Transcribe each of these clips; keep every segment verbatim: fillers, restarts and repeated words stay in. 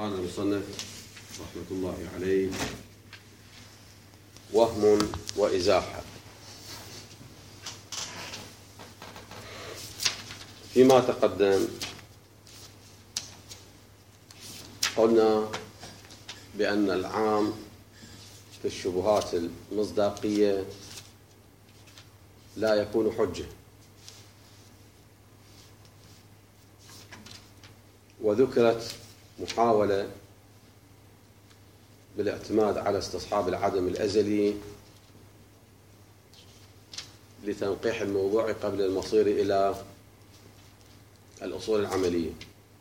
قال المصنف رحمة الله عليه: وهم وإزاحة. فيما تقدم قلنا بأن العام في الشبهات المصداقية لا يكون حجة، وذكرت محاولة بالاعتماد على استصحاب العدم الأزلي لتنقيح الموضوع قبل المصير إلى الأصول العملية.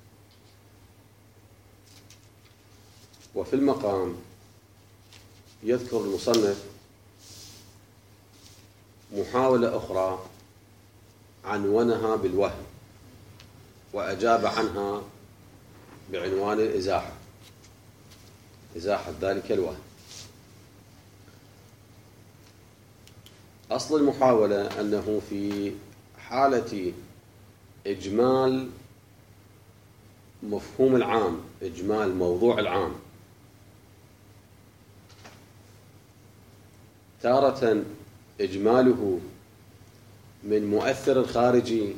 وفي المقام يذكر المصنف محاولة أخرى عنونها بالوهم وأجاب عنها بعنوان الإزاحة، إزاحة ذلك الوهم. أصل المحاولة أنه في حالة إجمال مفهوم العام، إجمال موضوع العام، تارة إجماله من مؤثر خارجي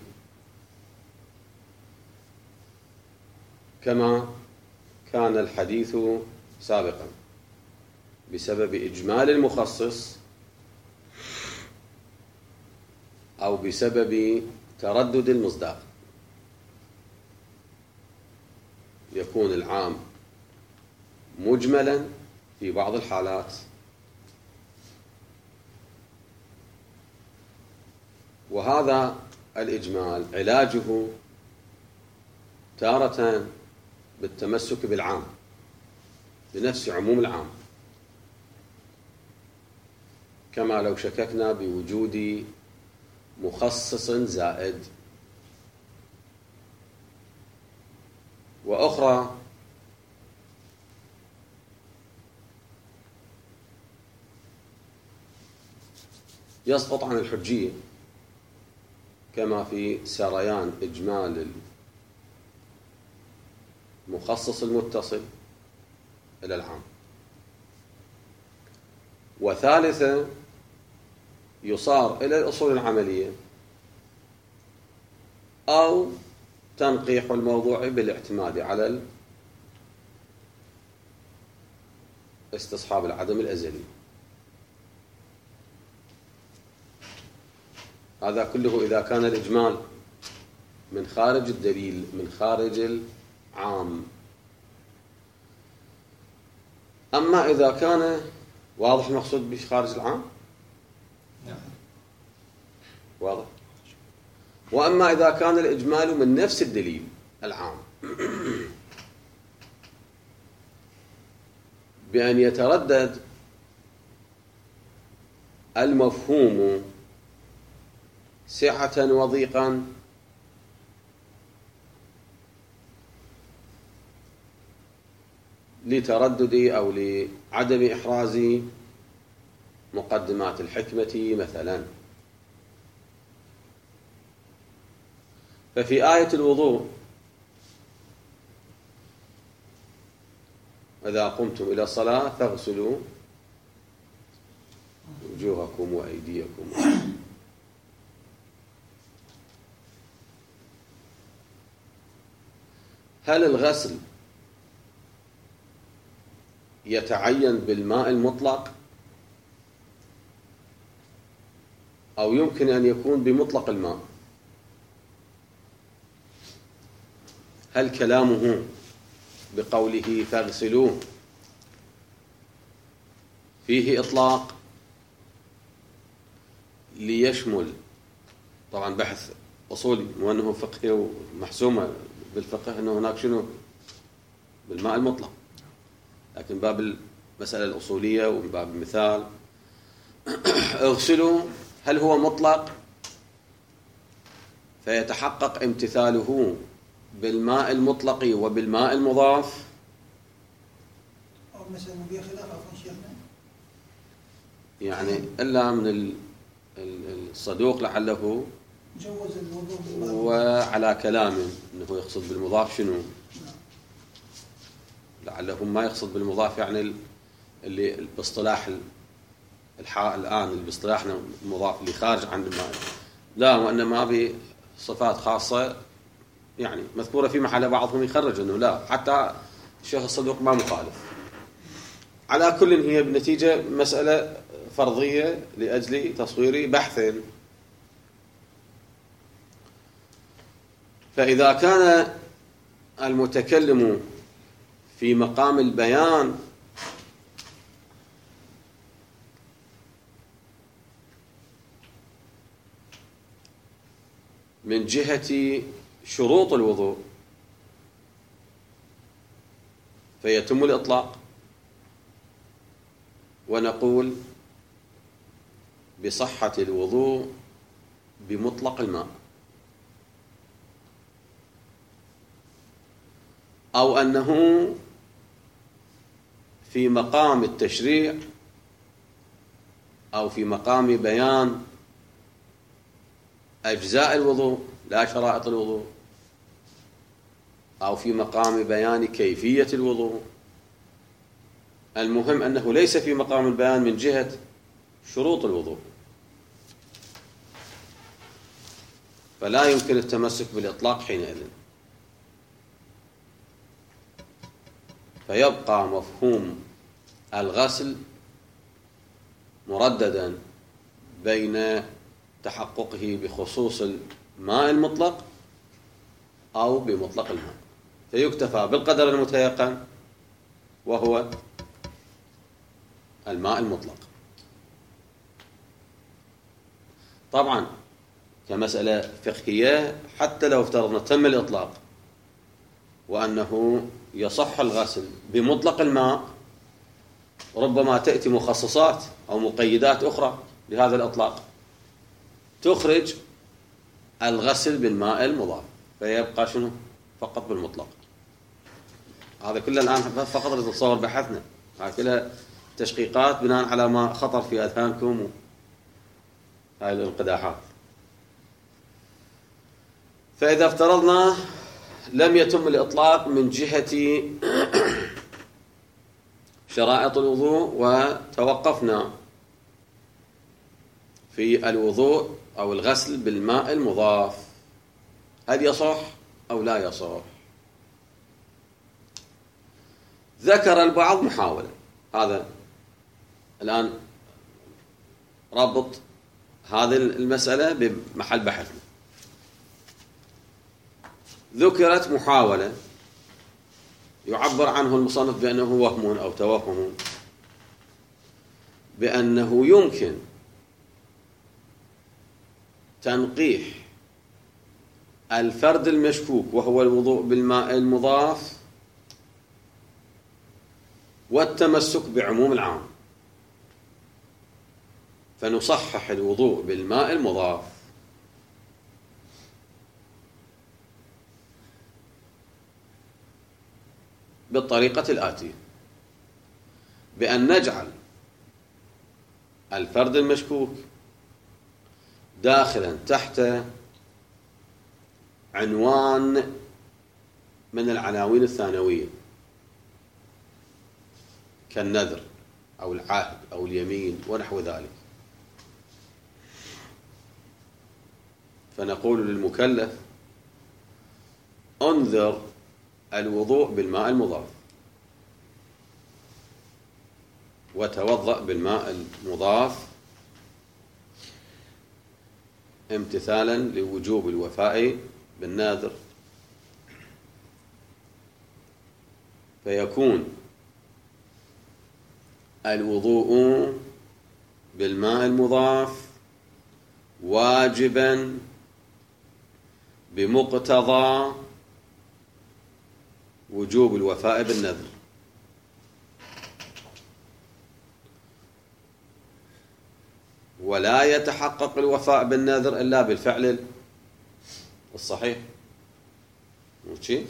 كما كان الحديث سابقا بسبب إجمال المخصص أو بسبب تردد المصداق. يكون العام مجملا في بعض الحالات، وهذا الإجمال علاجه تارة بالتمسك بالعام بنفس عموم العام، كما لو شككنا بوجود مخصص زائد، وأخرى يسقط عن الحجية كما في سريان إجمال المخصص المتصل إلى العام. وثالثة يصار إلى الأصول العملية أو تنقيح الموضوع بالاعتماد على استصحاب العدم الأزلي. هذا كله إذا كان الإجمال من خارج الدليل، من خارج العام. أما إذا كان واضح المقصود بخارج العام، نعم واضح. وأما إذا كان الإجمال من نفس الدليل العام بأن يتردد المفهوم سعة وضيقا لتردد أو لعدم إحراز مقدمات الحكمة مثلا. ففي آية الوضوء: إذا قمتم إلى الصلاة فاغسلوا وجوهكم وأيديكم، هل الغسل يتعين بالماء المطلق أو يمكن أن يكون بمطلق الماء؟ هل كلامه بقوله فاغسلوه فيه إطلاق ليشمل، طبعا بحث أصولي وأنه فقهي ومحسومة بالفقه أنه هناك شنو بالماء المطلق، لكن باب المسألة الأصولية ومن باب المثال اغسلوا، هل هو مطلق فيتحقق امتثاله بالماء المطلق وبالماء المضاف؟ أو مثلا بها خلاف عفوا شيخنا، يعني إلا من الصدوق لعله جوز الوضوء بالماء، وعلى كلامه أنه يقصد بالمضاف شنو؟ لعله ما يقصد بالمضاف يعني اللي باصطلاح الحاء الآن اللي باصطلاحنا مضاف اللي خارج عن الماء، لا، وإنما بصفات خاصة يعني مذكورة في محل. بعضهم يخرج أنه لا، حتى الشيخ الصدوق ما مخالف. على كل هي بنتيجة مسألة فرضية لأجل تصوير بحث. فإذا كان المتكلم في مقام البيان من جهة شروط الوضوء فيتم الإطلاق، ونقول بصحة الوضوء بمطلق الماء، أو أنه في مقام التشريع أو في مقام بيان أجزاء الوضوء لا شرائط الوضوء، أو في مقام بيان كيفية الوضوء. المهم أنه ليس في مقام البيان من جهة شروط الوضوء، فلا يمكن التمسك بالإطلاق حينئذ. فيبقى مفهوم الغسل مرددا بين تحققه بخصوص الماء المطلق أو بمطلق الماء، فيكتفى بالقدر المتيقن وهو الماء المطلق. طبعا كمسألة فقهية، حتى لو افترضنا تم الإطلاق وأنه يصح الغسل بمطلق الماء، ربما تأتي مخصصات أو مقيدات أخرى لهذا الإطلاق تخرج الغسل بالماء المضاف، فيبقى شنو؟ فقط بالمطلق. هذا كله الآن فقط لتصور بحثنا، هذه كلها تشقيقات بناء على ما خطر في أذهانكم هاي الانقداحات. فإذا افترضنا لم يتم الإطلاق من جهة شرائط الوضوء وتوقفنا في الوضوء أو الغسل بالماء المضاف، هل يصح أو لا يصح؟ ذكر البعض محاولة، هذا الآن ربط هذه المسألة بمحل بحثنا. ذكرت محاولة يعبر عنه المصنف بأنه وهم أو توهم، بأنه يمكن تنقيح الفرد المشكوك وهو الوضوء بالماء المضاف والتمسك بعموم العام، فنصحح الوضوء بالماء المضاف بالطريقة الآتية: بأن نجعل الفرد المشكوك داخلا تحت عنوان من العناوين الثانوية كالنذر أو العهد أو اليمين ونحو ذلك، فنقول للمكلف: انذر الوضوء بالماء المضاف، وتوضأ بالماء المضاف امتثالا لوجوب الوفاء بالنذر، فيكون الوضوء بالماء المضاف واجبا بمقتضى وجوب الوفاء بالنذر. ولا يتحقق الوفاء بالنذر إلا بالفعل الصحيح، ماشي؟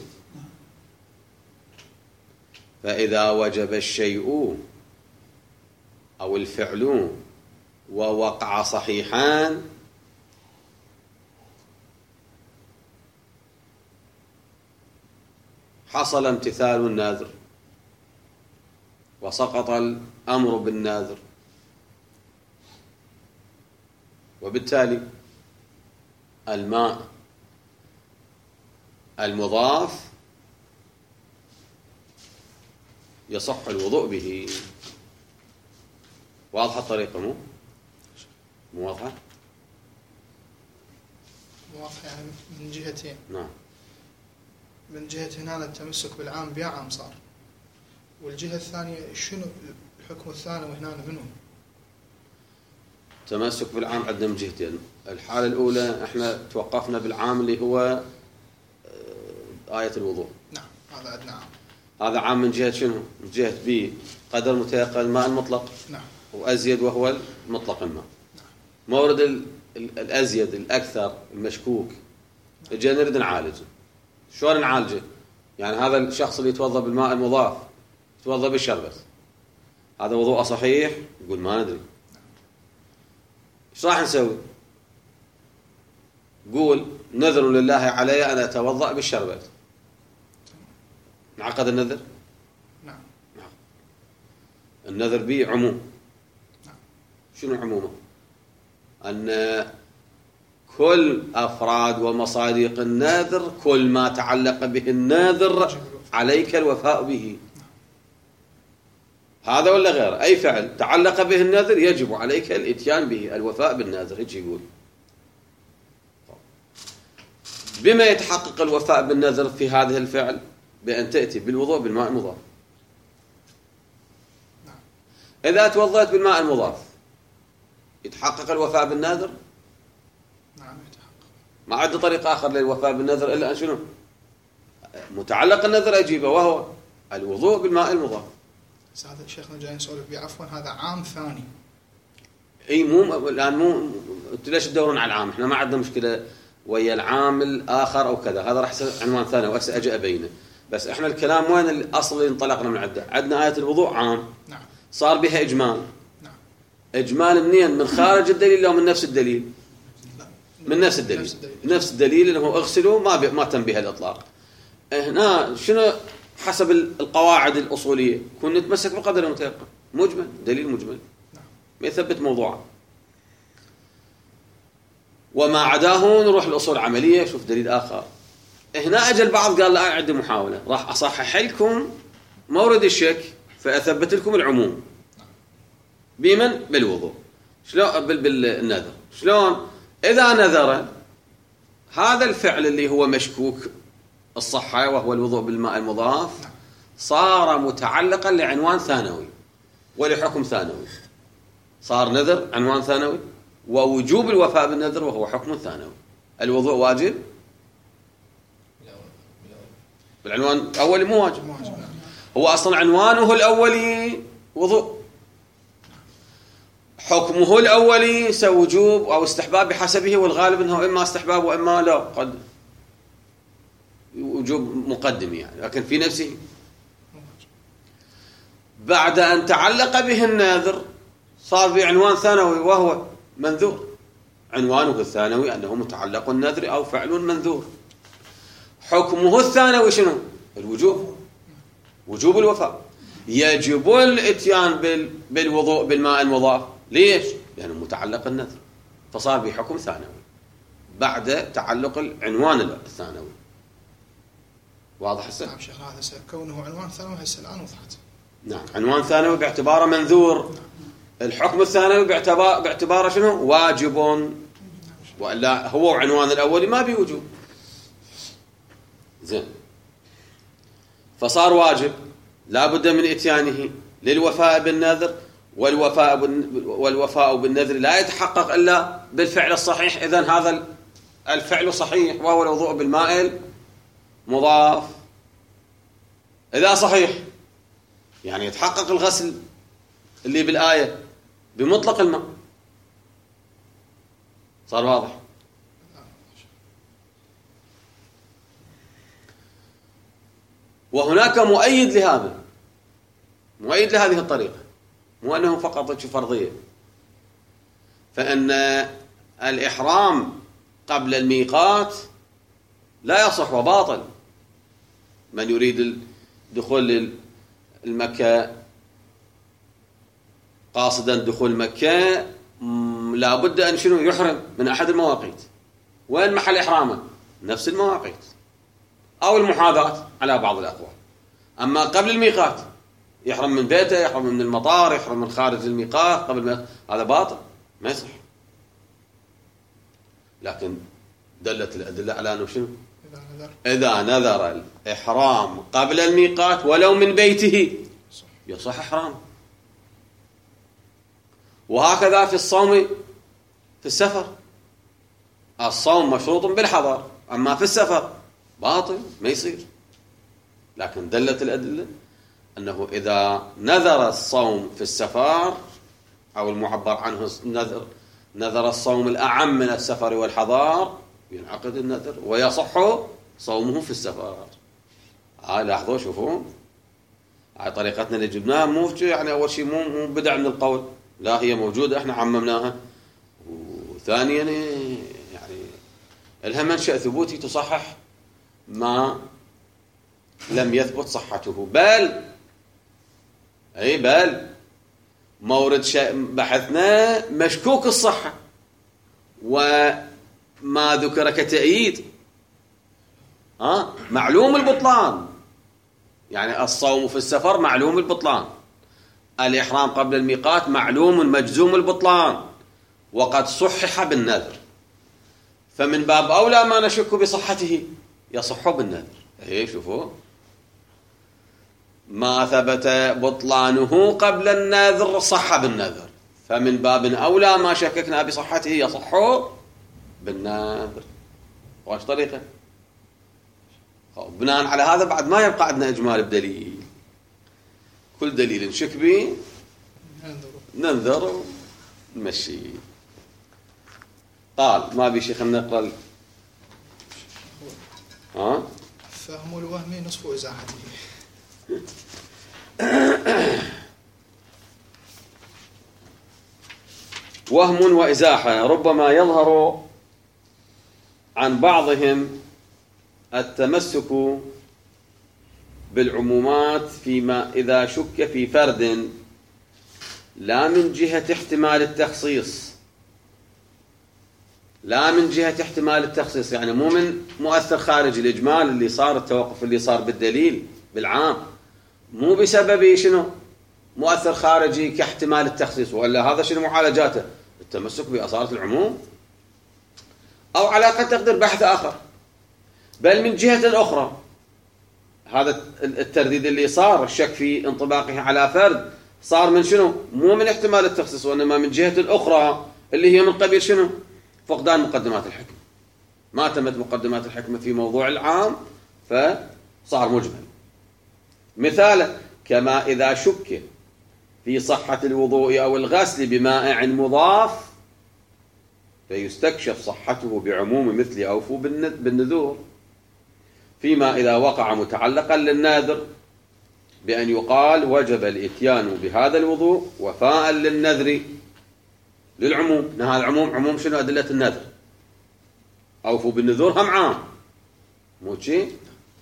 فإذا وجب الشيء أو الفعل ووقع صحيحان حصل امتثال النذر وسقط الأمر بالناذر، وبالتالي الماء المضاف يصح الوضوء به. واضحة الطريقة؟ مو مو واضحة؟ واضح يعني من جهتين. نعم. من جهة هنا التمسك بالعام بيا عام صار، والجهة الثانية شنو الحكم الثانوي هنا منه؟ تمسك بالعام عندنا من جهتين. الحالة الأولى احنا توقفنا بالعام اللي هو آية الوضوء. نعم هذا عندنا عام. هذا عام من جهة شنو؟ من جهة بي قدر متيقن الماء المطلق. نعم. وأزيد وهو المطلق الماء. نعم. مورد ال... ال... الأزيد الأكثر المشكوك. نعم. جينا نريد نعالجه. شلون نعالجه؟ يعني هذا الشخص اللي يتوضأ بالماء المضاف يتوضأ بالشربت، هذا وضوءه صحيح؟ يقول ما ندري. ايش راح نسوي؟ قول نذر لله علي أن أتوضأ بالشربت. نعقد النذر؟ نعم. النذر به عموم. نعم. شنو عمومه؟ أن كل أفراد ومصادق الناذر، كل ما تعلق به الناذر عليك الوفاء به. هذا ولا غير أي فعل تعلق به الناذر يجب عليك الاتيان به، الوفاء بالناذر. هيك يقول. بما يتحقق الوفاء بالنذر في هذه الفعل؟ بأن تأتي بالوضوء بالماء المضاف. إذا توضأت بالماء المضاف يتحقق الوفاء بالنذر؟ نعم يتحقق. ما عندي طريق آخر للوفاء بالنذر إلا أن شنو؟ متعلق النذر أجيبه، وهو الوضوء بالماء المضاف. بس هذا شيخنا جاي نسولف به عفوا، هذا عام ثاني. اي مو الان مو انتوا ليش تدورون على العام؟ احنا ما عندنا مشكله ويا العام الاخر او كذا، هذا راح يصير عنوان ثاني وهسه اجي ابينه. بس احنا الكلام وين الاصل اللي انطلقنا من عنده؟ عندنا آية الوضوء عام. نعم. صار بها اجمال. نعم. اجمال منين؟ من خارج الدليل او من نفس الدليل؟ لا. من نفس الدليل. نفس الدليل, نفس الدليل اللي هو اغسلوا ما ب... ما تم بها الاطلاق. هنا شنو حسب القواعد الاصوليه؟ كنا نتمسك بقدر المتيقن، مجمل، دليل مجمل. نعم. ما يثبت موضوعه. وما عداه نروح الأصول العملية، شوف دليل آخر. هنا أجل البعض قال لا عندي محاولة، راح أصحح لكم مورد الشك فأثبت لكم العموم. بمن؟ بالوضوء. شلون؟ بالنذر. شلون؟ إذا نذر هذا الفعل اللي هو مشكوك الصحة وهو الوضوء بالماء المضاف صار متعلقا لعنوان ثانوي ولحكم ثانوي. صار نذر عنوان ثانوي، ووجوب الوفاء بالنذر وهو حكم ثانوي. الوضوء واجب بالعنوان الأولي، مو واجب. هو أصلا عنوانه الأولي وضوء، حكمه الأولي سوجوب أو استحباب بحسبه، والغالب أنه إما استحباب وإما لا، قد وجوب مقدم يعني، لكن في نفسه بعد أن تعلق به الناذر صار بعنوان ثانوي وهو منذور. عنوانه الثانوي أنه متعلق النذر أو فعل منذور. حكمه الثانوي شنو؟ الوجوب، وجوب الوفاء. يجب الاتيان بالوضوء بالماء المضاف. ليش؟ لأنه متعلق النذر، فصار بحكم ثانوي بعد تعلق العنوان الثانوي. واضح هسه؟ نعم شيخ، هذا كونه عنوان ثانوي هسه الآن وضحت. نعم، عنوان ثانوي باعتباره منذور. نعم. الحكم الثانوي باعتبار باعتباره شنو؟ واجب، وإلا هو عنوان الأول ما بوجوب. زين، فصار واجب لا بد من إتيانه للوفاء بالنذر، والوفاء والوفاء بالنذر لا يتحقق إلا بالفعل الصحيح. إذن هذا الفعل صحيح وهو الوضوء بالماء مضاف. إذا صحيح يعني يتحقق الغسل اللي بالآية بمطلق الماء. صار واضح؟ وهناك مؤيد لهذا، مؤيد لهذه الطريقة، مو أنه فقط فرضية. فإن الإحرام قبل الميقات لا يصح وباطل. من يريد الدخول للمكة قاصدا دخول مكة لابد أن شنو يحرم من أحد المواقيت. وين محل إحرامه؟ نفس المواقيت أو المحاذاة على بعض الأقوال. أما قبل الميقات يحرم من بيته، يحرم من المطار، يحرم من خارج الميقات قبل ما، هذا باطل ما يصح. لكن دلت الأدلة على أنه شنو؟ إذا نذر الإحرام قبل الميقات ولو من بيته يصح إحرامه. وهكذا في الصوم في السفر، الصوم مشروط بالحضر، أما في السفر باطل ما يصير. لكن دلت الأدلة أنه إذا نذر الصوم في السفر أو المعبر عنه نذر نذر الصوم الأعم من السفر والحضار ينعقد النذر ويصح صومه في السفر. هاي لاحظوا شوفوا، هاي طريقتنا اللي جبناها مو يعني أول شيء مو مو بدع من القول، لا هي موجودة احنا عممناها. وثانيا يعني لها منشأ ثبوتي تصحح ما لم يثبت صحته، بل أي بل مورد بحثنا مشكوك الصحة وما ذكر كتأييد ها معلوم البطلان. يعني الصوم في السفر معلوم البطلان، الإحرام قبل الميقات معلوم مجزوم البطلان وقد صحح بالنذر، فمن باب أولى ما نشك بصحته يصح بالنذر. ايه شوفوا، ما ثبت بطلانه قبل النذر صح بالنذر، فمن باب أولى ما شككنا بصحته يصح بالنذر. واش طريقة؟ بناء على هذا بعد ما يبقى عندنا إجمال بدليل، كل دليل نشك به ننذر ونمشي. قال ما بيشي خلنا نقرأ ال... ها؟ فهم الوهم نصف إزاحته. وهم وإزاحة ربما يظهر عن بعضهم التمسك بالعمومات فيما إذا شك في فرد لا من جهة احتمال التخصيص، لا من جهة احتمال التخصيص يعني مو من مؤثر خارج الإجمال اللي صار، التوقف اللي صار بالدليل بالعام، مو بسبب شنو مؤثر خارجي كاحتمال التخصيص، ولا هذا شنو معالجاته؟ التمسك بأصالة العموم، أو على قد تقدر بحث آخر. بل من جهة أخرى هذا الترديد اللي صار الشك في انطباقه على فرد صار من شنو؟ مو من احتمال التخصيص، وإنما من جهة أخرى اللي هي من قبيل شنو؟ فقدان مقدمات الحكمة. ما تمت مقدمات الحكمة في موضوع العام فصار مجمل. مثال كما إذا شك في صحة الوضوء أو الغسل بمائع مضاف فيستكشف صحته بعموم مثل أوفوا بالنذور، فيما إذا وقع متعلقا للناذر بأن يقال وجب الإتيان بهذا الوضوء وفاء للنذر للعموم. هذا العموم عموم شنو؟ أدلة النذر. أوفوا بالنذور هم عام مو شيء.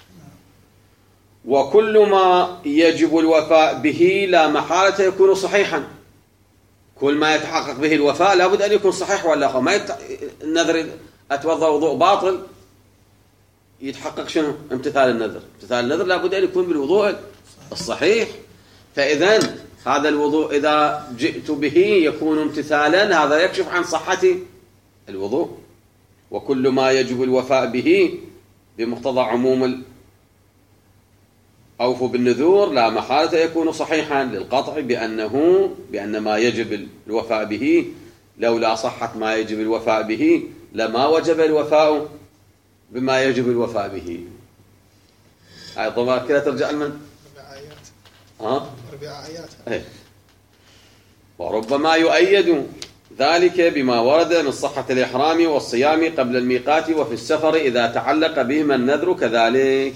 وكل ما يجب الوفاء به لا محالة يكون صحيحا، كل ما يتحقق به الوفاء لابد أن يكون صحيح، ولا ما يت... النذر أتوضأ وضوء باطل يتحقق شنو؟ امتثال النذر. امتثال النذر لابد أن يكون بالوضوء الصحيح. فإذن هذا الوضوء إذا جئت به يكون امتثالا، هذا يكشف عن صحة الوضوء. وكل ما يجب الوفاء به بمقتضى عموم أوفوا بالنذور لا محالة يكون صحيحا للقطع بأنه بأن ما يجب الوفاء به لولا صحة ما يجب الوفاء به لما وجب الوفاء بما يجب الوفاء به. هاي طبعا كده ترجع لمن؟ ربع آيات. ها؟ ربع آيات. ايه. وربما يؤيد ذلك بما ورد من صحة الإحرام والصيام قبل الميقات وفي السفر إذا تعلق بهما النذر كذلك.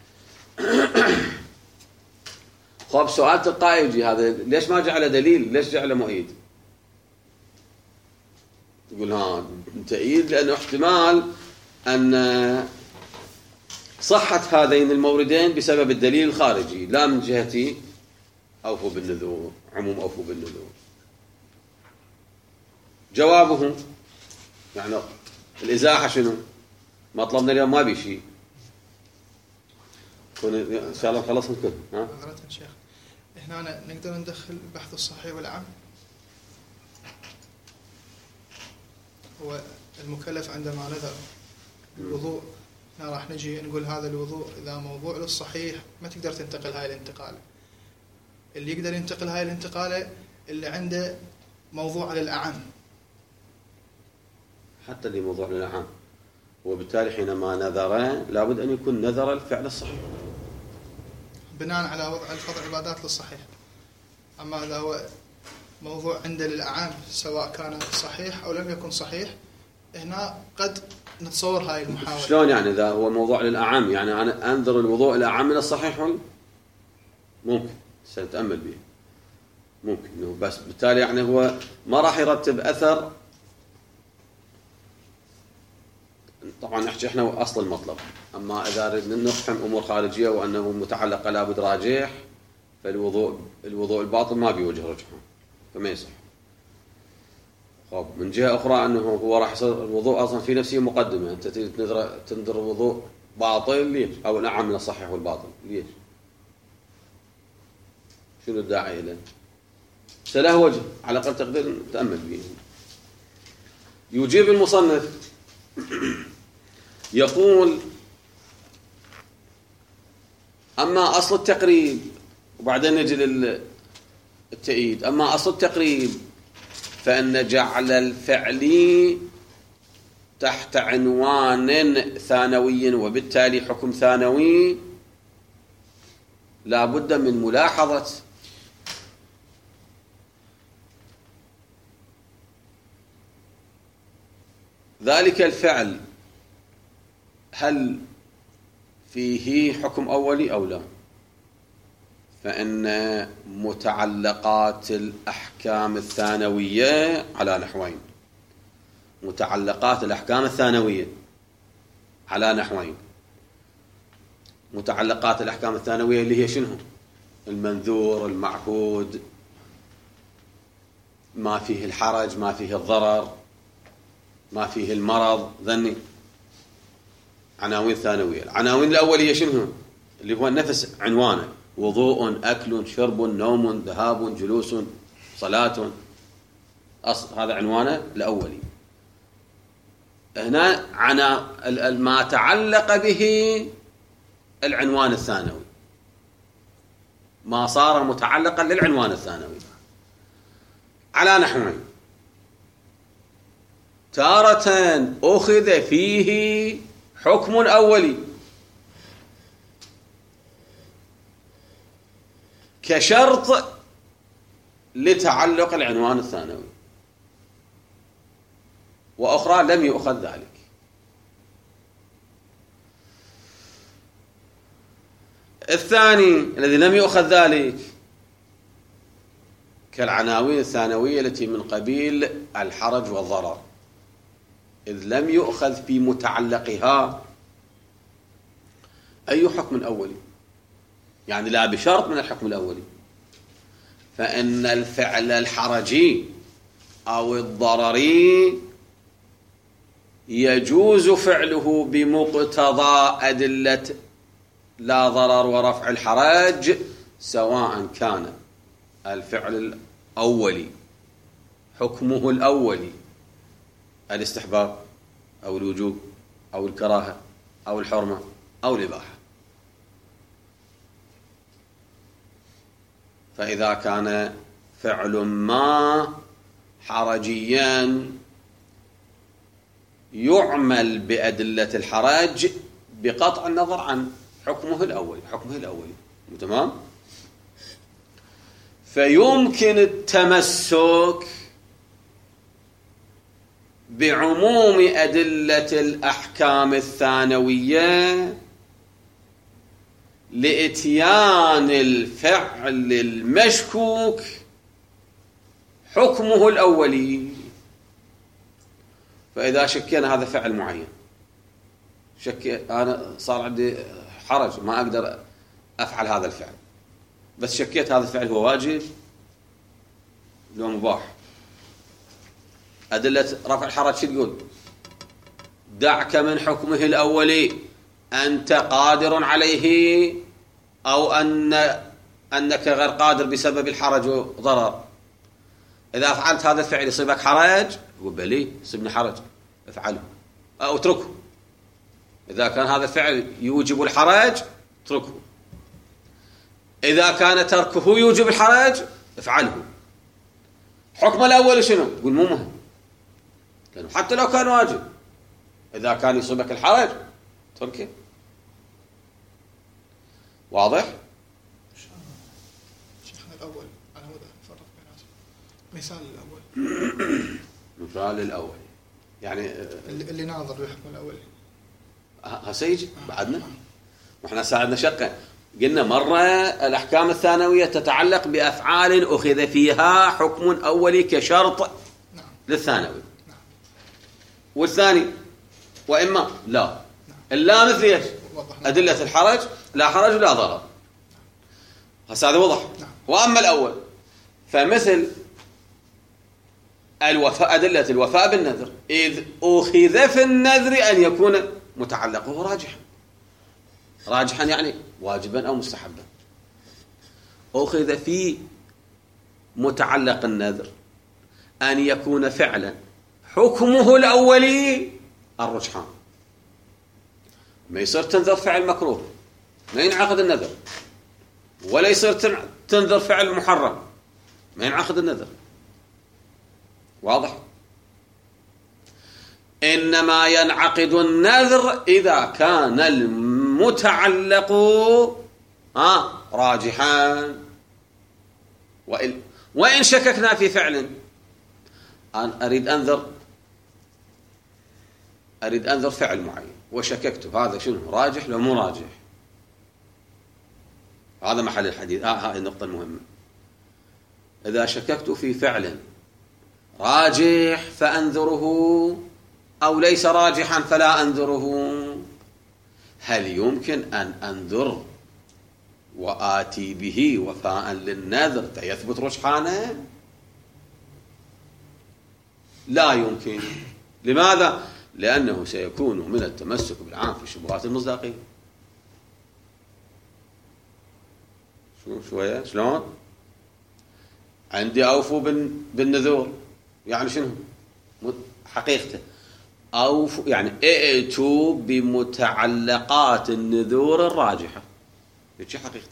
خب سؤال تلقائي يجي هذا، ليش ما جعله دليل؟ ليش جعله مؤيد؟ تقول ها تأييد لأنه احتمال أن صحة هذين الموردين بسبب الدليل الخارجي لا من جهة أوفوا بالنذور، عموم أوفوا بالنذور. جوابه يعني الإزاحة شنو؟ مطلبنا اليوم ما بي شيء. إن شاء الله خلصنا الكل. ها؟ معذرة شيخ، هنا نقدر ندخل البحث الصحيح والعام. هو المكلف عندما نذر الوضوء، هنا راح نجي نقول هذا الوضوء إذا موضوع للصحيح ما تقدر تنتقل هاي الانتقالة. اللي يقدر ينتقل هاي الانتقالة اللي عنده موضوع للأعم. حتى اللي موضوع للأعم، وبالتالي حينما نذر لابد أن يكون نذر الفعل الصحيح بناء على وضع الفضل عبادات للصحيح. أما إذا هو موضوع عنده للأعم سواء كان صحيح أو لم يكن صحيح، هنا قد نتصور هاي المحاولة. شلون يعني إذا هو موضوع للأعم؟ يعني أنا أنذر الوضوء الأعم من الصحيح ولا؟ ممكن سنتأمل به، ممكن إنه بس بالتالي يعني هو ما راح يرتب أثر. طبعا نحكي احنا اصل المطلب، اما اذا ردنا نفهم امور خارجيه وانه متعلقه لابد راجح، فالوضوء الوضوء الباطل ما بيوجه رجحه فما يصح. طب من جهه اخرى انه هو راح يصير الوضوء اصلا في نفسه مقدمه، انت تنذر تنذر وضوء باطل ليش؟ او الاعم من الصحيح والباطل ليش؟ شنو الداعي له؟ سله وجه على الاقل تقدر نتامل به. يجيب المصنف يقول: أما أصل التقريب، وبعدين نجي للتأييد. أما أصل التقريب فإن جعل الفعل تحت عنوان ثانوي وبالتالي حكم ثانوي لا بد من ملاحظة ذلك الفعل هل فيه حكم أولي أو لا. فإن متعلقات الأحكام الثانوية على نحوين. متعلقات الأحكام الثانوية على نحوين. متعلقات الأحكام الثانوية اللي هي شنو؟ المنذور، المعهود، ما فيه الحرج، ما فيه الضرر، ما فيه المرض، ذني عناوين ثانوية. العناوين الأولية شنو؟ اللي هو نفس عنوانه: وضوء، أكل، شرب، نوم، ذهاب، جلوس، صلاة. أصل هذا عنوانه الأولي. هنا عنا ما تعلق به العنوان الثانوي، ما صار متعلقا للعنوان الثانوي على نحوين: تارة أخذ فيه حكم أولي كشرط لتعلق العنوان الثانوي، وأخرى لم يؤخذ ذلك. الثاني الذي لم يؤخذ ذلك كالعناوين الثانوية التي من قبيل الحرج والضرر، إذ لم يؤخذ في متعلقها أي حكم أولي، يعني لا بشرط من الحكم الأولي. فإن الفعل الحرجي أو الضرري يجوز فعله بمقتضى أدلة لا ضرر ورفع الحرج، سواء كان الفعل الأولي حكمه الأولي الاستحباب أو الوجوب أو الكراهة أو الحرمة أو الإباحة. فإذا كان فعل ما حرجيا يعمل بأدلة الحرج بقطع النظر عن حكمه الأولي حكمه الأولي تمام؟ فيمكن التمسك بعموم أدلة الأحكام الثانوية لإتيان الفعل المشكوك حكمه الأولي. فإذا شكينا هذا فعل معين، شك أنا صار عندي حرج ما أقدر أفعل هذا الفعل، بس شكيت هذا الفعل هو واجب لو مباح، أدلة رفع الحرج شو تقول؟ دعك من حكمه الأولي أنت قادر عليه أو أن أنك غير قادر بسبب الحرج وضرر. إذا فعلت هذا الفعل يصيبك حرج، يقول بلي يصيبني حرج افعله أو اتركه. إذا كان هذا الفعل يوجب الحرج اتركه، إذا كان تركه يوجب الحرج افعله. حكم الأول شنو؟ يقول مو مهم، لأنه حتى لو كان واجب إذا كان يصيبك الحرج تركه. واضح؟ شيخنا الأول على مود نفرق بيناتهم. مثال الأول مثال الأول يعني اللي, اللي ناظر بالحكم الأول هسيج بعدنا. وإحنا ساعدنا شقة قلنا مرة الأحكام الثانوية تتعلق بأفعال أخذ فيها حكم أولي كشرط نعم. للثانوي. نعم. والثاني وإما لا. نعم. اللا مثل ايش؟ أدلة الحرج، لا حرج ولا ضرر. هذا وضح. نعم. وأما الأول فمثل الوفاء، أدلة الوفاء بالنذر، إذ أخذ في النذر أن يكون متعلقه راجحا. راجحا يعني واجبا أو مستحبا. أخذ في متعلق النذر أن يكون فعلا حكمه الأولي الرجحان. ما يصير تنذر فعل مكروه ما ينعقد النذر، ولا يصير تنذر فعل محرم ما ينعقد النذر. واضح؟ إنما ينعقد النذر إذا كان المتعلق آه راجحا. وإن, وإن شككنا في فعل، أنا أريد أنذر أريد أنذر فعل معين وشككت هذا شنو راجح لو مو راجح، هذا محل الحديث. آه هذه النقطة المهمة. إذا شككت في فعل راجح فأنذره أو ليس راجحا فلا أنذره، هل يمكن أن أنذر وآتي به وفاء للنذر فيثبت رجحانه؟ لا يمكن. لماذا؟ لأنه سيكون من التمسك بالعام في الشبهات المصداقية. شو شوية شلون؟ عندي أوفوا بالنذور يعني شنو؟ حقيقته أوفوا يعني ائتوا بمتعلقات النذور الراجحة، هيك حقيقته.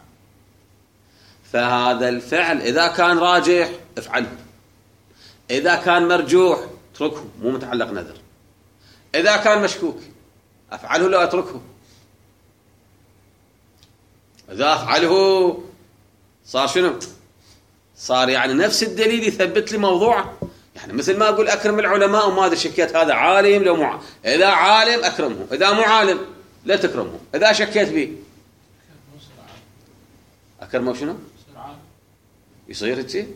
فهذا الفعل إذا كان راجح افعله، إذا كان مرجوح اتركه مو متعلق نذر، إذا كان مشكوك أفعله لا أتركه. إذا أفعله صار شنو؟ صار يعني نفس الدليل يثبت لي موضوعه. يعني مثل ما أقول أكرم العلماء وما أدري شكيت هذا عالم لو مو عالم. إذا عالم أكرمه، إذا مو عالم لا تكرمه. إذا شكيت به أكرمه شنو؟ يصير هيك.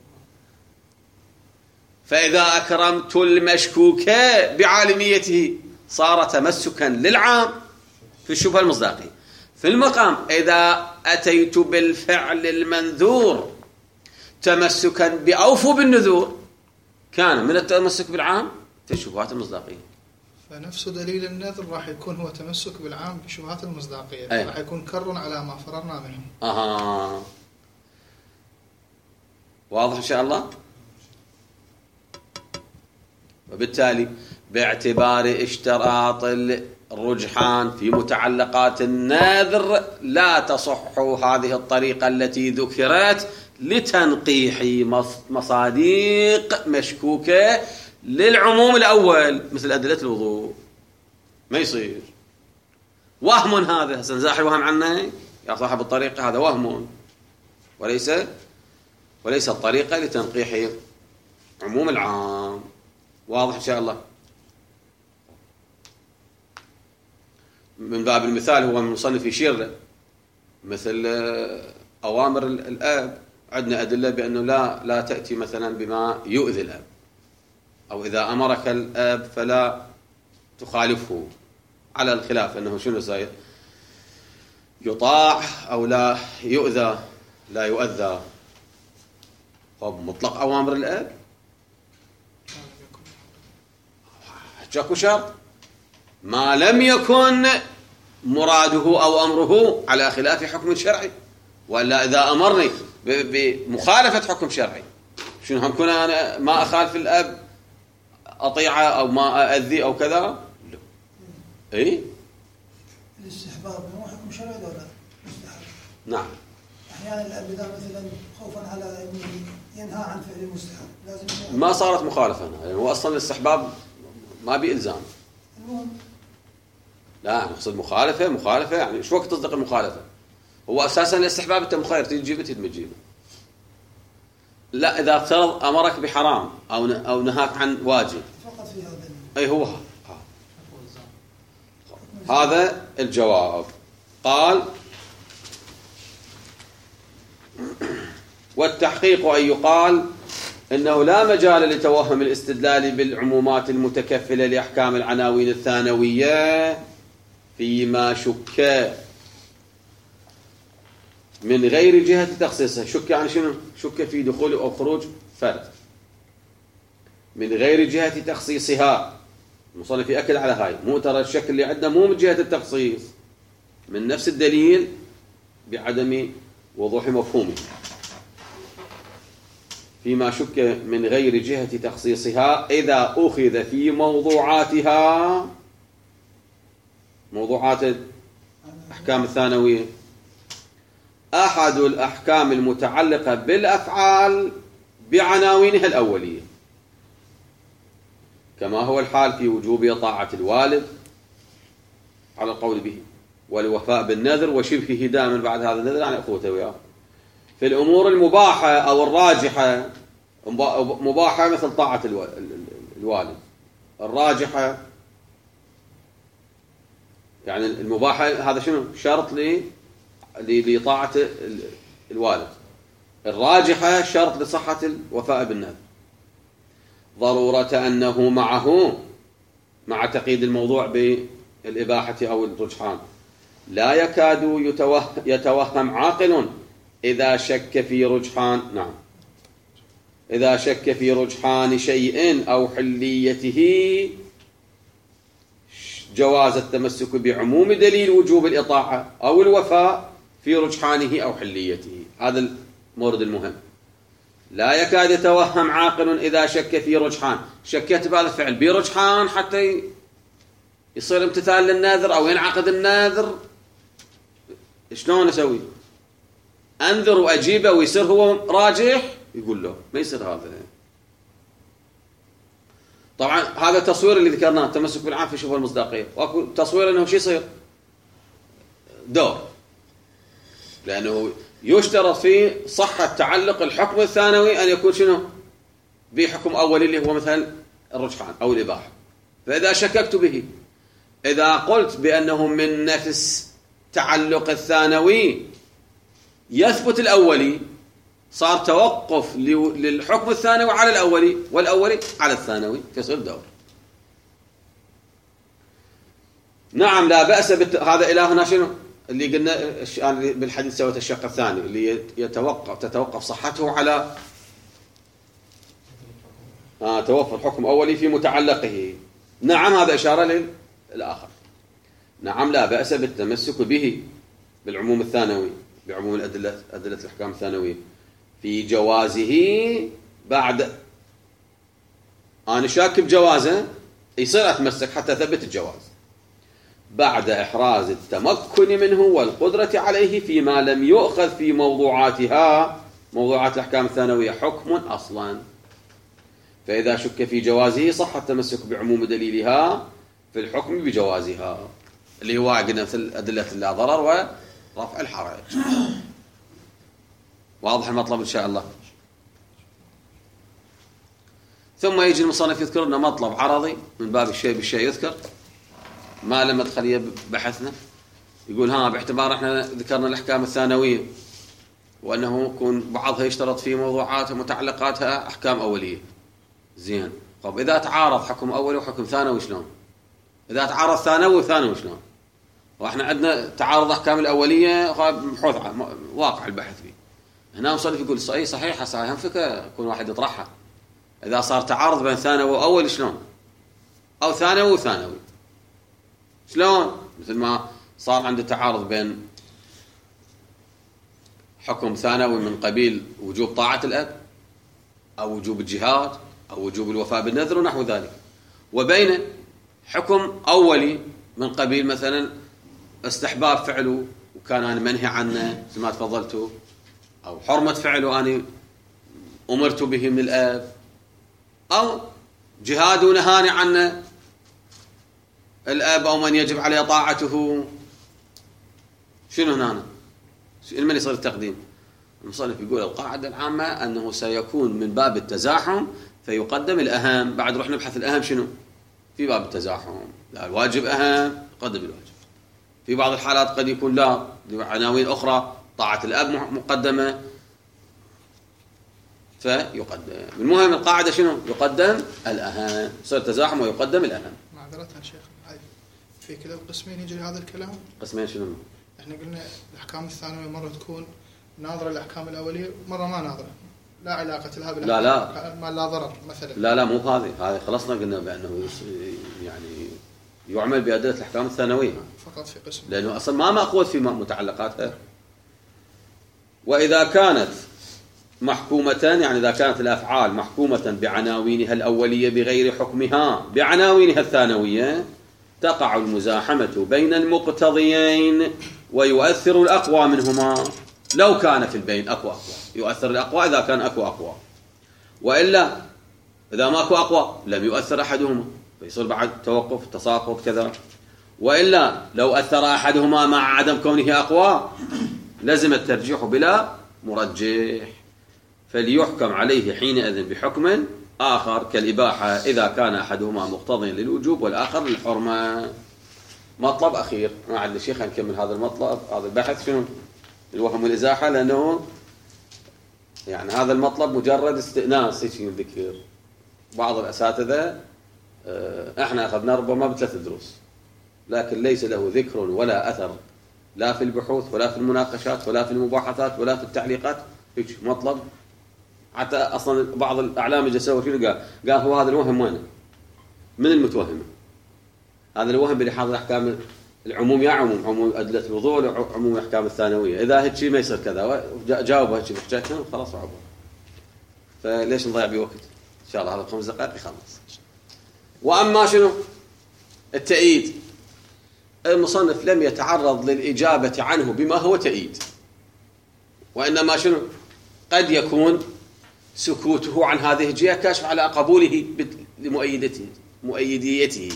فإذا أكرمت المشكوك بعالميته صار تمسكا للعام في الشبهة المصداقية. في المقام إذا أتيت بالفعل المنذور تمسكا بأوفوا بالنذور كان من التمسك بالعام في الشبهات المصداقية. فنفس دليل النذر راح يكون هو تمسك بالعام في الشبهات المصداقية. أيه. راح يكون كر على ما فررنا منه. أها واضح إن شاء الله. وبالتالي باعتبار اشتراط الرجحان في متعلقات النذر لا تصح هذه الطريقة التي ذكرت لتنقيح مصاديق مشكوكة للعموم الأول مثل أدلة الوضوء. ما يصير وهم هذا. سنزاح الوهم عنه يا صاحب الطريقة، هذا وهم وليس وليس الطريقة لتنقيح عموم العام. واضح إن شاء الله. من باب المثال هو المصنف يشير له مثل أوامر الآب. عندنا أدلة بأنه لا لا تأتي مثلا بما يؤذي الآب، أو إذا أمرك الآب فلا تخالفه، على الخلاف أنه شنو صاير يطاع أو لا يؤذى لا يؤذى. طب مطلق أوامر الآب شكو شرط ما لم يكن مراده أو أمره على خلاف حكم شرعي، ولا إذا أمرني بمخالفة حكم شرعي شنو هم كنا أنا ما أخالف الأب أطيعه أو ما أذي أو كذا؟ لا. إيه؟ الاستحباب هو حكم شرعي ولا مستحب؟ نعم. أحيانا الأب إذا مثلا خوفا على ابنه ينهى عن فعل المستحب لازم ينهى. ما صارت مخالفة يعني هو أصلا الاستحباب ما بإلزام. المهم لا نقصد مخالفة مخالفة يعني شو وقت تصدق المخالفة؟ هو أساسا الاستحباب أنت مخير تيجي تجيبه تيجي تجيبه. لا إذا افترض أمرك بحرام أو أو نهاك عن واجب. فقط في هذا. أي هو ها. هذا الجواب. قال والتحقيق أن يقال إنه لا مجال لتوهم الاستدلال بالعمومات المتكفلة لأحكام العناوين الثانوية فيما شك من غير جهة تخصيصها. شك يعني شنو؟ شك في دخول أو خروج فرد من غير جهة تخصيصها. المصنف يأكد على هاي، مو ترى الشك اللي عندنا مو من جهة التخصيص، من نفس الدليل بعدم وضوح مفهومه. فيما شك من غير جهة تخصيصها إذا أخذ في موضوعاتها، موضوعات الأحكام الثانوية، أحد الأحكام المتعلقة بالأفعال بعناوينها الأولية، كما هو الحال في وجوب طاعة الوالد على القول به والوفاء بالنذر وشبهه دائما بعد هذا النذر عن أخوته وياه. في الأمور المباحة أو الراجحة، مباحة مثل طاعة الوالد، الراجحة يعني المباحة هذا شنو؟ شرط لطاعة الوالد، الراجحة شرط لصحة الوفاء بالنذر. ضرورة أنه معه مع تقييد الموضوع بالإباحة أو الرجحان لا يكاد يتوهم عاقل إذا شك في رجحان نعم إذا شك في رجحان شيء أو حليته جواز التمسك بعموم دليل وجوب الإطاعة أو الوفاء في رجحانه أو حليته. هذا المورد المهم. لا يكاد يتوهم عاقل إذا شك في رجحان، شكيت بهذا الفعل برجحان حتى يصير امتثال للناذر أو ينعقد الناذر، شلون أسوي؟ أنذر وأجيبه ويصير هو راجح؟ يقول له ما يصير هذا. طبعا هذا التصوير اللي ذكرناه التمسك بالعام في شبه المصداقية، واكو تصوير أنه شو يصير؟ دور، لأنه يشترط في صحة تعلق الحكم الثانوي أن يكون شنو؟ بحكم أولي اللي هو مثلا الرجحان أو الإباحة. فإذا شككت به، إذا قلت بأنه من نفس تعلق الثانوي يثبت الأولي، صار توقف للحكم الثانوي على الأولي والأولي على الثانوي، فيصير دور. نعم لا بأس بت... هذا إلى هنا شنو اللي قلنا بالحديث سوت الشق الثاني اللي يتوقف تتوقف صحته على آه توفر حكم أولي في متعلقه. نعم هذا إشارة للآخر. نعم لا بأس بالتمسك به بالعموم الثانوي، بعموم الأدلة أدلة الأحكام الثانوية في جوازه. بعد أنا شاك بجوازه يصير أتمسك حتى أثبت الجواز بعد إحراز التمكن منه والقدرة عليه فيما لم يؤخذ في موضوعاتها، موضوعات الأحكام الثانوية، حكم أصلا. فإذا شك في جوازه صح التمسك بعموم دليلها في الحكم بجوازها، اللي هو قلنا مثل أدلة اللا ضرر ورفع الحرج. واضح المطلب إن شاء الله. ثم يجي المصنف يذكر لنا مطلب عرضي من باب الشيء بالشيء يذكر، ما لم ندخل بحثنا. يقول ها باعتبار احنا ذكرنا الأحكام الثانوية وأنه يكون بعضها يشترط في موضوعاتها ومتعلقاتها أحكام أولية. زين، طب إذا تعارض حكم أولي وحكم ثانوي شلون؟ إذا تعارض ثانوي وثانوي شلون؟ وإحنا عندنا تعارض أحكام الأولية بحوث واقع البحث فيه. هنا مصنف يقول صحيح صحيح هسه هم فكرة يكون واحد يطرحها. إذا صار تعارض بين ثانوي وأول شلون؟ أو ثانوي وثانوي. شلون؟ مثل ما صار عنده تعارض بين حكم ثانوي من قبيل وجوب طاعة الأب أو وجوب الجهاد أو وجوب الوفاء بالنذر ونحو ذلك، وبين حكم أولي من قبيل مثلا استحباب فعله وكان أنا منهي عنه مثل ما تفضلتوا، أو حرمة فعله أنا أمرت به من الأب، أو جهاد ونهاني عنه الأب أو من يجب عليه طاعته. شنو هنا؟ من يصير التقديم؟ المصنف يقول القاعدة العامة أنه سيكون من باب التزاحم فيقدم الأهم. بعد روح نبحث الأهم شنو في باب التزاحم. لا الواجب أهم قدم الواجب. في بعض الحالات قد يكون لا عناوين أخرى طاعة الأب مقدمة فيقدم. المهم القاعدة شنو؟ يقدم الأهم. يصير تزاحم ويقدم الأهم. معذرة شيخ في كلا القسمين يجري هذا الكلام؟ قسمين شنو؟ احنا قلنا الأحكام الثانوية مرة تكون ناظرة الأحكام الأولية مرة ما ناظرة، لا علاقة لها بالأحكام لا لا ما لا ضرر مثلا. لا لا مو هذه هذه خلصنا قلنا بأنه يعني يعمل بأدلة الأحكام الثانوية فقط في قسم، لأنه أصلا ما مأخوذ في متعلقاتها. وإذا كانت محكومة يعني إذا كانت الأفعال محكومة بعناوينها الأولية بغير حكمها بعناوينها الثانوية تقع المزاحمة بين المقتضيين ويؤثر الأقوى منهما. لو كان في البين أقوى أقوى يؤثر الأقوى إذا كان أقوى أقوى، وإلا إذا ما أقوى أقوى لم يؤثر أحدهما فيصير بعد توقف تساقط كذا. وإلا لو أثر أحدهما مع عدم كونه أقوى لازم الترجيح بلا مرجح، فليحكم عليه حينئذ بحكم آخر كالإباحة إذا كان أحدهما مقتضيا للوجوب والآخر للحرمة. مطلب أخير ما عندي شيء، خلينا نكمل هذا المطلب هذا البحث شنو الوهم والإزاحة، لأنه يعني هذا المطلب مجرد استئناس يجي الذكر. بعض الأساتذة احنا أخذنا ربما بثلاث دروس لكن ليس له ذكر ولا أثر لا في البحوث ولا في المناقشات ولا في المباحثات ولا في التعليقات. هيك مطلب حتى أصلا بعض الأعلام جسوا شنو قال؟ قال هو هذا الوهم وينه؟ من المتوهم؟ هذا الوهم اللي حاضر أحكام العموم يا عموم عموم أدلة الوضوء وعموم أحكام الثانوية. إذا هيك شيء ما يصير كذا جاوب هيك بحجتنا وخلاص وعبوا. فليش نضيع بوقت؟ إن شاء الله هذا خمس دقائق يخلص. وأما شنو التأييد، المصنف لم يتعرض للإجابة عنه بما هو تأييد، وإنما شنو قد يكون سكوته عن هذه الجهة كاشف على قبوله لمؤيدته مؤيديته،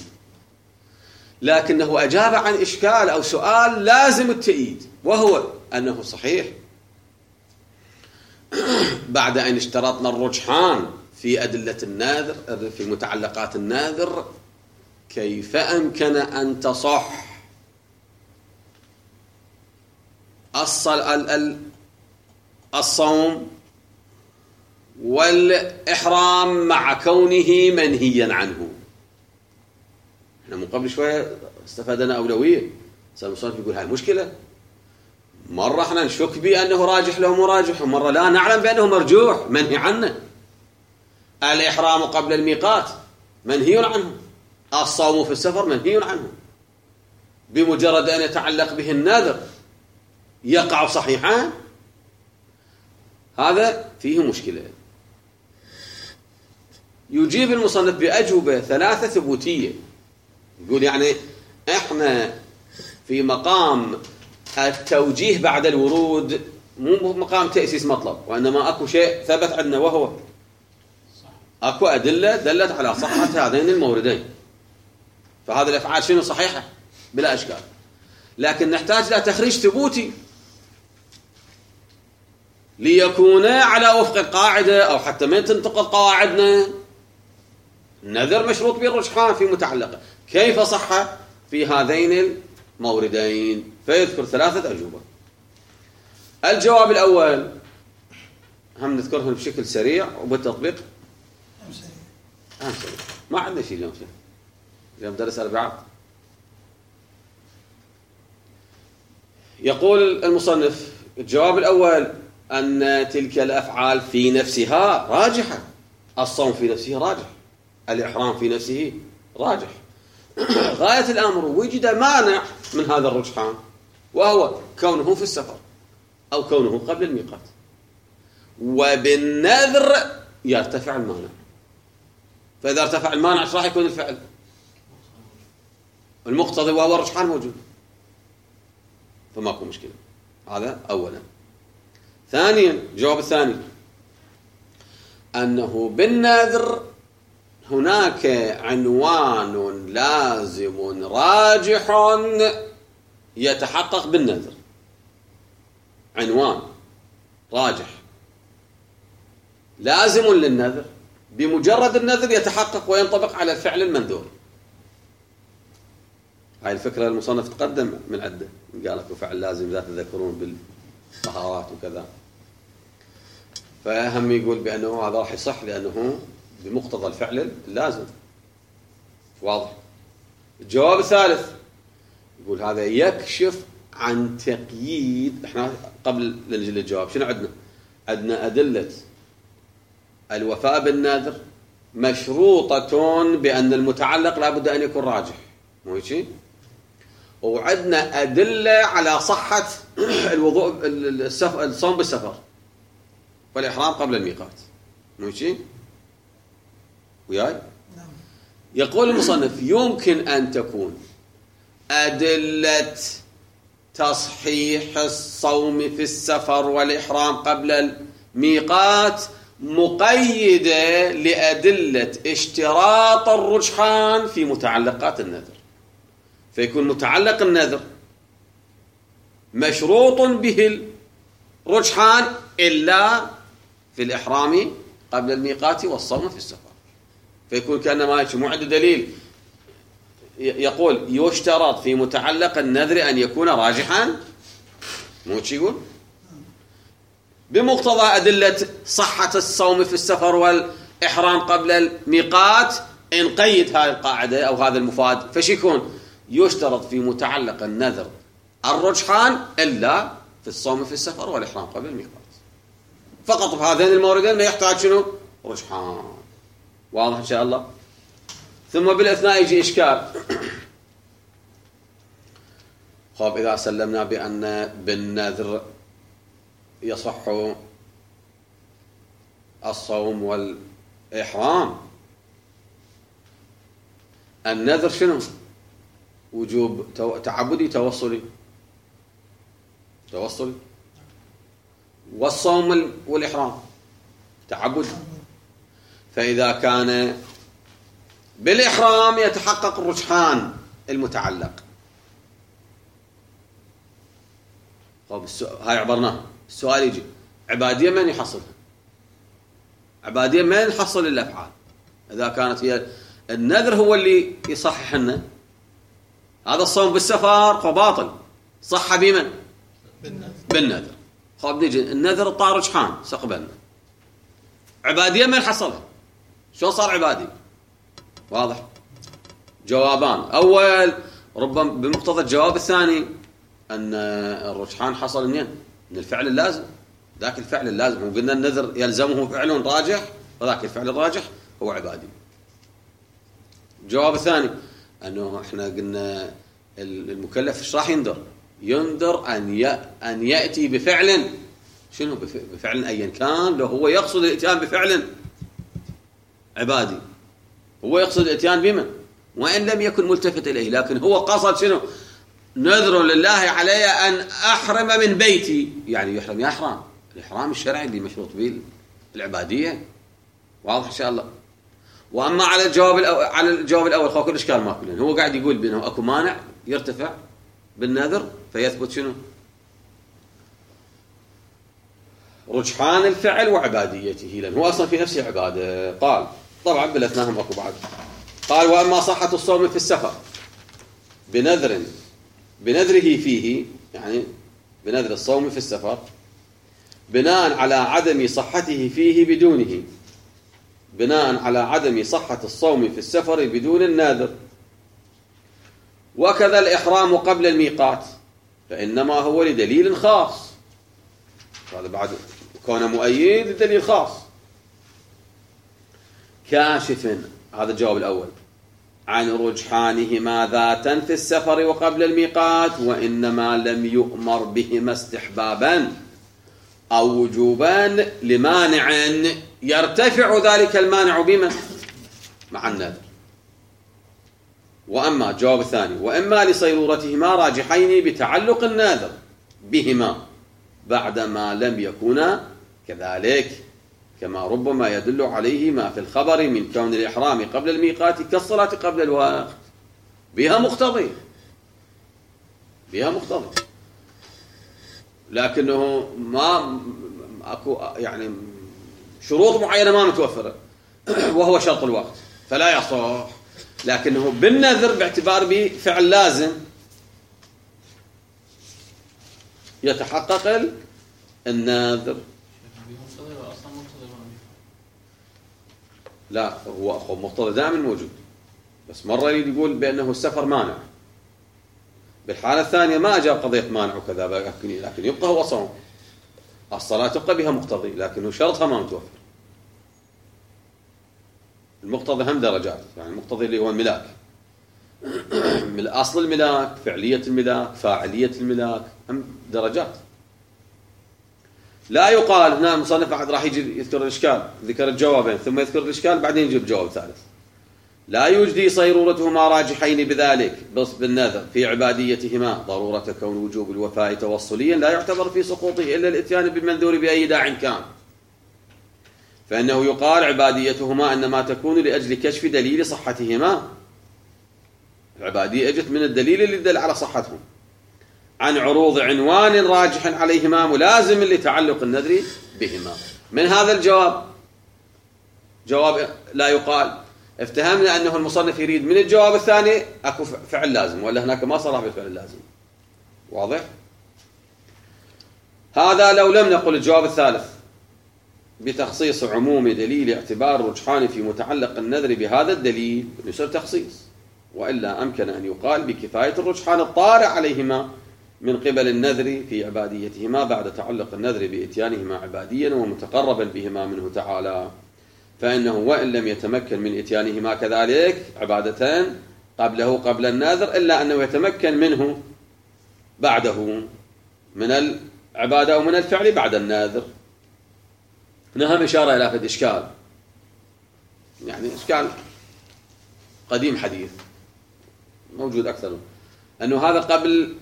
لكنه أجاب عن إشكال أو سؤال لازم التأييد، وهو أنه صحيح بعد أن اشترطنا الرجحان في أدلة الناذر في متعلقات الناذر كيف أمكن أن تصح الصوم والإحرام مع كونه منهيا عنه؟ احنا من قبل شوية استفادنا أولوية. سامسون يقول هاي مشكلة، مرة احنا نشك بأنه راجح له مراجح ومرة لا نعلم بأنه مرجوح منهي عنه. الإحرام قبل الميقات منهي عنه، الصوم في السفر منهي عنه، بمجرد أن يتعلق به النذر يقع صحيحان. هذا فيه مشكلة. يجيب المصنف بأجوبة ثلاثة ثبوتية، يقول يعني احنا في مقام التوجيه بعد الورود، مو مقام تأسيس مطلب، وإنما أكو شيء ثبت عندنا وهو أكو أدلة دلت على صحة هذين الموردين، فهذه الأفعال شنو صحيحة بلا إشكال، لكن نحتاج إلى تخريج ثبوتي ليكون على وفق القاعدة أو حتى من تنتقض قواعدنا. النذر مشروط بالرجحان في متعلقة، كيف صح في هذين الموردين؟ فيذكر ثلاثة أجوبة. الجواب الأول هم نذكرهم بشكل سريع وبالتطبيق أهم سريع. ما عندنا شيء اليوم، اليوم درس أربعة. يقول المصنف الجواب الأول أن تلك الأفعال في نفسها راجحة، الصوم في نفسه راجح، الإحرام في نفسه راجح. غاية الأمر وجد مانع من هذا الرجحان، وهو كونه في السفر أو كونه قبل الميقات، وبالنذر يرتفع المانع. فإذا ارتفع المانع ايش راح يكون الفعل؟ المقتضي وهو الرجحان موجود، فماكو مشكلة. هذا أولا. ثانيا، الجواب الثاني أنه بالنذر هناك عنوان لازم راجح يتحقق بالنذر، عنوان راجح لازم للنذر، بمجرد النذر يتحقق وينطبق على الفعل المنذور. هاي الفكرة المصنف تقدم من عدة، قال لك فعل لازم ذات تذكرون بالطهارات وكذا، فأهم يقول بأنه هذا راح يصح لأنه بمقتضى الفعل اللازم. واضح. الجواب الثالث يقول هذا يكشف عن تقييد. احنا قبل نجي للجواب شنو عندنا؟ عندنا أدلة الوفاء بالنذر مشروطة بأن المتعلق لابد أن يكون راجح، مو هيك؟ وعندنا أدلة على صحة الوضوء الصوم بالسفر والإحرام قبل الميقات، مو هيك؟ وياي؟ يقول المصنف يمكن أن تكون أدلة تصحيح الصوم في السفر والإحرام قبل الميقات مقيدة لأدلة اشتراط الرجحان في متعلقات النذر، فيكون متعلق النذر مشروط به الرجحان إلا في الإحرام قبل الميقات والصوم في السفر، فيكون كأنما مو عنده دليل يقول يشترط في متعلق النذر أن يكون راجحا، مو شي يقول بمقتضى أدلة صحة الصوم في السفر والإحرام قبل الميقات نقيد هذه القاعدة أو هذا المفاد، فش يكون يشترط في متعلق النذر الرجحان إلا في الصوم في السفر والإحرام قبل الميقات، فقط بهذين الموردين ما يحتاج شنو رجحان. واضح إن شاء الله. ثم بالأثناء يجي إشكال. خب إذا سلمنا بأن بالنذر يصح الصوم والإحرام، النذر شنو؟ وجوب تعبدي توصلي توصلي والصوم والإحرام تعبدي. فإذا كان بالإحرام يتحقق الرجحان المتعلق. طب هاي عبرناه. السؤال يجي عبادية من يحصلها؟ عبادية من يحصل الأفعال؟ إذا كانت هي النذر هو اللي يصحح لنا هذا الصوم بالسفر فباطل، صح بمن؟ بالنذر. بالنذر. خب نيجي النذر طار رجحان سقبلنا، عبادية من حصلها؟ شو صار عبادي؟ واضح. جوابان. أول ربما بمقتضى الجواب الثاني أن الرجحان حصل منين؟ من الفعل اللازم، ذاك الفعل اللازم، وقلنا النذر يلزمه فعل راجح، وذاك الفعل الراجح هو عبادي. الجواب الثاني أنه إحنا قلنا المكلف إيش راح ينذر؟ ينذر أن أن يأتي بفعل، شنو بفعل أيا كان، لو هو يقصد الإتيان بفعل عبادي، هو يقصد الإتيان بمن؟ وإن لم يكن ملتفت إليه، لكن هو قصد شنو؟ نذر لله علي أن أحرم من بيتي، يعني يحرم يحرم الإحرام الشرعي اللي مشروط به العبادية. واضح إن شاء الله. وأما على الجواب الأول على الجواب الأول خو كل إشكال ماكو، لأن هو قاعد يقول بأنه أكو مانع يرتفع بالنذر فيثبت شنو؟ رجحان الفعل وعباديته، لأن هو أصلا في نفسه عبادة. قال طبعا بالاثناهم أكو بعد. قال وأما صحة الصوم في السفر بنذر بنذره فيه، يعني بنذر الصوم في السفر بناء على عدم صحته فيه بدونه، بناء على عدم صحة الصوم في السفر بدون الناذر، وكذا الإحرام قبل الميقات، فإنما هو لدليل خاص. هذا بعد كونه مؤيد لدليل خاص كاشف. هذا الجواب الأول. عن رجحانهما ذاتا في السفر وقبل الميقات، وإنما لم يؤمر بهما استحبابا أو وجوبا لمانع يرتفع ذلك المانع بما مع النذر. وأما الجواب الثاني: وإما لصيرورتهما راجحين بتعلق الناذر بهما بعدما لم يكونا كذلك، كما ربما يدل عليه ما في الخبر من كون الإحرام قبل الميقات كالصلاة قبل الوقت، بها مقتضي بها مقتضي لكنه ما أكو يعني شروط معينة ما متوفرة وهو شرط الوقت فلا يصح، لكنه بالنذر باعتبار بفعل لازم يتحقق النذر. لا، هو أخو مقتضى دائما موجود، بس مرة يريد يقول بأنه السفر مانع، بالحالة الثانية ما أجاب قضية مانع وكذا، لكن يبقى هو صوم، الصلاة تبقى بها مقتضي لكنه شرطها ما متوفر. المقتضي هم درجات، يعني المقتضي اللي هو الملاك، أصل الملاك، فعلية الملاك، فاعلية الملاك، هم درجات. لا يقال هنا المصنف بعد راح يجي يذكر الإشكال، ذكر الجوابين ثم يذكر الإشكال بعدين يجيب جواب ثالث. لا يجدي صيرورتهما راجحين بذلك بالنذر في عباديتهما ضرورة كون وجوب الوفاء توصليا لا يعتبر في سقوطه إلا الإتيان بالمنذور بأي داع كان، فإنه يقال عباديتهما إنما تكون لأجل كشف دليل صحتهما. العبادية أجت من الدليل اللي يدل على صحتهم عن عروض عنوان راجح عليهما ملازم لتعلق النذر بهما. من هذا الجواب جواب لا يقال افتهمنا أنه المصنف يريد من الجواب الثاني أكو فعل لازم، ولا هناك ما صرح بالفعل اللازم. واضح؟ هذا لو لم نقل الجواب الثالث بتخصيص عموم دليل اعتبار رجحان في متعلق النذر بهذا الدليل يصير تخصيص، وإلا أمكن أن يقال بكفاية الرجحان الطارئ عليهما من قبل النذر في عباديتهما بعد تعلق النذر بإتيانهما عباديا ومتقربا بهما منه تعالى، فإنه وإن لم يتمكن من إتيانهما كذلك عبادة قبله قبل النذر إلا أنه يتمكن منه بعده من العبادة ومن الفعل بعد النذر. نهم إشارة إلى فد إشكال، يعني إشكال قديم حديث موجود أكثر، أنه هذا قبل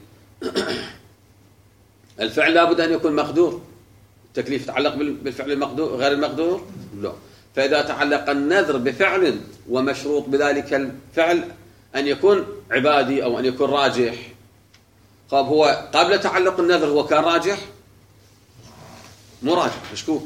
الفعل لابد أن يكون مقدور، التكليف يتعلق بالفعل المقدور غير المقدور؟ لا. فإذا تعلق النذر بفعل ومشروط بذلك الفعل أن يكون عبادي أو أن يكون راجح، طب هو قبل تعلق النذر هو كان راجح؟ مو راجح، مشكوك.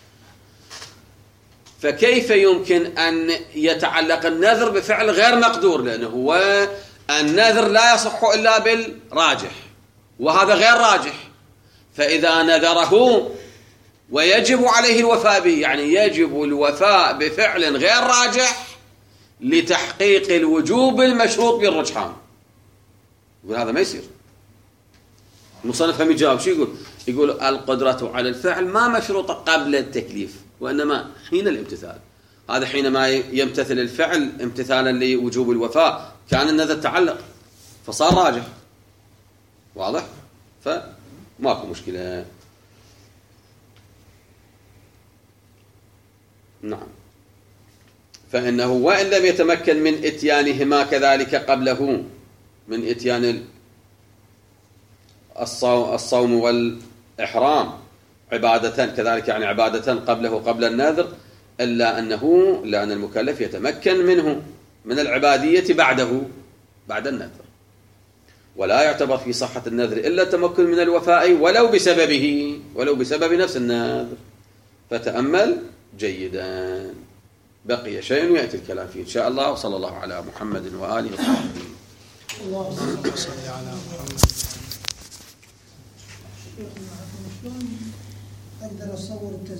فكيف يمكن أن يتعلق النذر بفعل غير مقدور؟ لأنه هو النذر لا يصح إلا بالراجح وهذا غير راجح، فإذا نذره ويجب عليه الوفاء به، يعني يجب الوفاء بفعل غير راجح لتحقيق الوجوب المشروط بالرجحان. يقول هذا ما يصير. المصنف هم يجاوب شو يقول؟ يقول القدرة على الفعل ما مشروطة قبل التكليف وإنما حين الامتثال. هذا حينما يمتثل الفعل امتثالا لوجوب الوفاء كان النذر تعلق فصار راجح. واضح؟ فماكو مشكلة. نعم. فإنه وإن لم يتمكن من إتيانهما كذلك قبله من إتيان الصوم والإحرام عبادة كذلك، يعني عبادة قبله قبل النذر، إلا أنه لأن المكلف يتمكن منه من العبادية بعده بعد النذر، ولا يعتبر في صحة النذر إلا التمكن من الوفاء ولو بسببه ولو بسبب نفس النذر. فتأمل جيدا. بقي شيء يأتي الكلام فيه إن شاء الله. وصلى الله على محمد وآله وصحبه. اللهم صل على محمد. أقدر أصور التسجيل.